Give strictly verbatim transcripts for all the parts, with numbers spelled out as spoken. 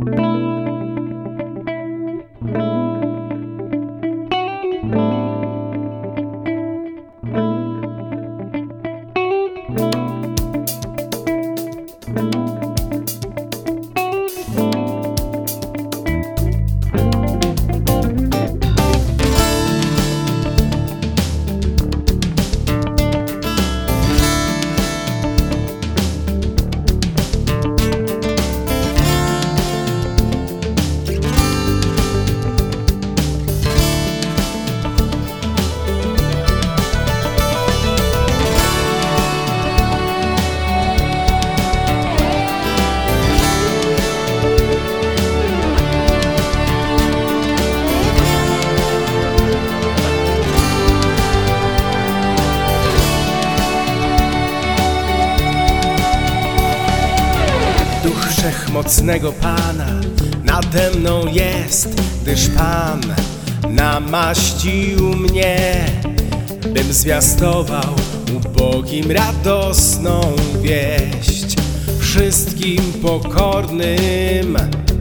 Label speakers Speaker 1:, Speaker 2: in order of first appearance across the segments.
Speaker 1: Duch Wszechmocnego Pana nade mną jest, gdyż Pan namaścił mnie, bym zwiastował ubogim radosną wieść, wszystkim pokornym.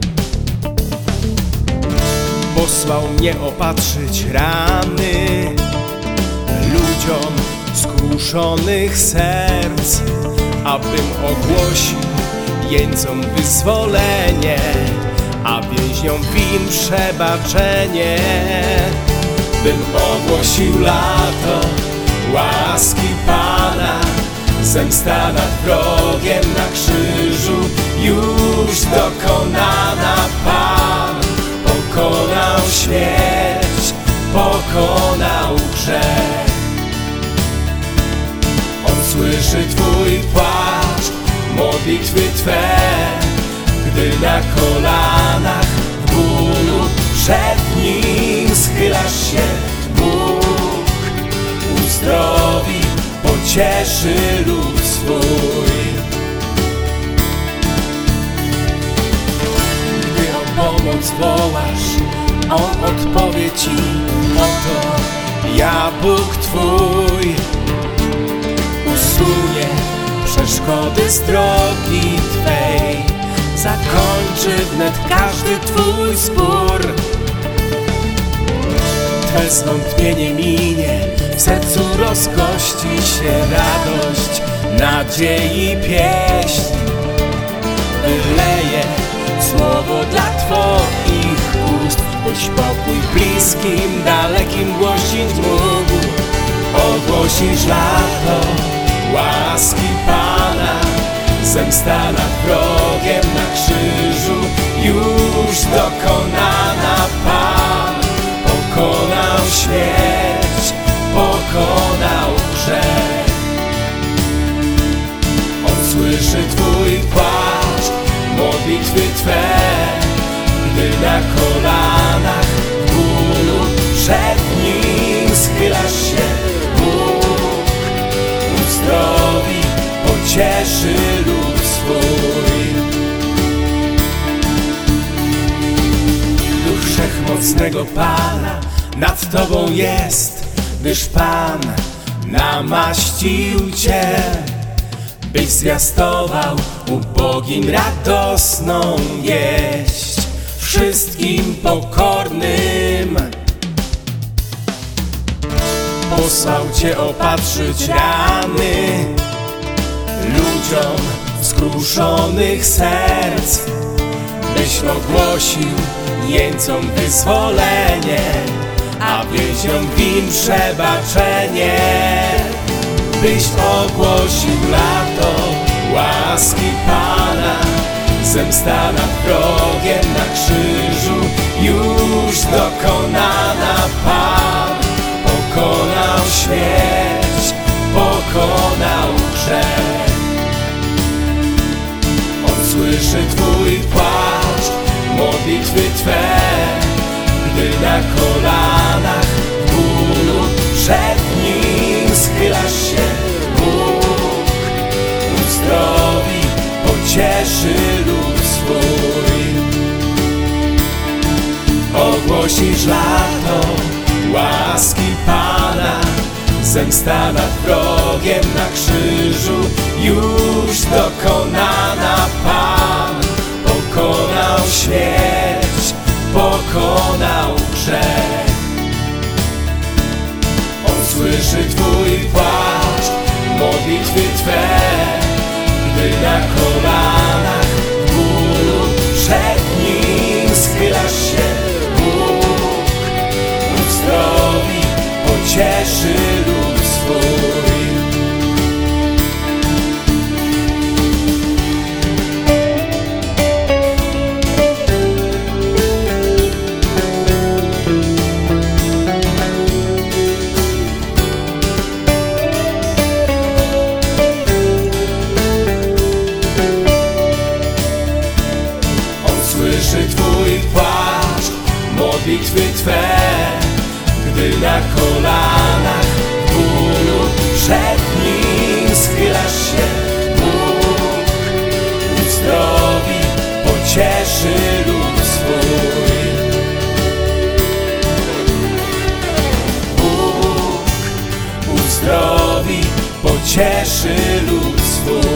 Speaker 1: Posłał mnie opatrzyć rany ludziom skruszonych serc, abym ogłosił jeńcom wyzwolenie, a więźniom win przebaczenie. Bym ogłosił lato łaski Pana, zemsta nad wrogiem na krzyżu już dokonana. Pan pokonał śmierć, pokonał grzech. On słyszy Twój płacz, modlitwy Twe, gdy na kolanach w bólu przed Nim schylasz się. Bóg uzdrowi, pocieszy lud swój. Gdy o pomoc wołasz, On odpowie Ci: oto ja, Bóg Twój. Usunie przeszkody z drogi Twej, zakończy wnet każdy Twój spór. Twe zwątpienie minie, w sercu rozgości się radość, nadziei pieśń. Wyleje słowo dla Twoich ust, byś pokój bliskim, dalekim głosić mógł. Ogłosisz lato łaski Pana, zemsta nad wrogiem na krzyżu już dokonana. Pan pokonał śmierć, pokonał grzech. On słyszy Twój płacz, modlitwy Twe, gdy na kolanach w bólu przed Nim schylasz się. Bóg uzdrowi, pocieszy lud swój. Duch Wszechmocnego Pana nad Tobą jest, gdyż Pan namaścił Cię, byś zwiastował ubogim radosną wieść, wszystkim pokornym. Posłał Cię opatrzyć rany ludziom skruszonych serc, byś ogłosił jeńcom wyzwolenie, a więźniom win przebaczenie. Byś ogłosił lato łaski Pana, zemsta nad wrogiem na krzyżu już dokonana. Pan pokonał śmierć, pokonał grzech. On słyszy Twój płacz, modlitwy Twe, gdy na kolanach w bólu przed Nim schylasz się. Bóg uzdrowi, pocieszy lud swój. Ogłosisz lato łaski Pana, zemsta nad wrogiem na krzyżu już dokonana. Pan pokonał śmierć pokonał grzech. On słyszy Twój płacz, modlitwy Twe, gdy na kolanach w bólu przed Nim schylasz się. Bóg uzdrowi, pocieszy lud swój. Słyszy Twój płacz, modlitwy Twe, gdy na kolanach w bólu przed Nim schylasz się. Bóg uzdrowi, pocieszy lud swój. Bóg uzdrowi, pocieszy lud swój.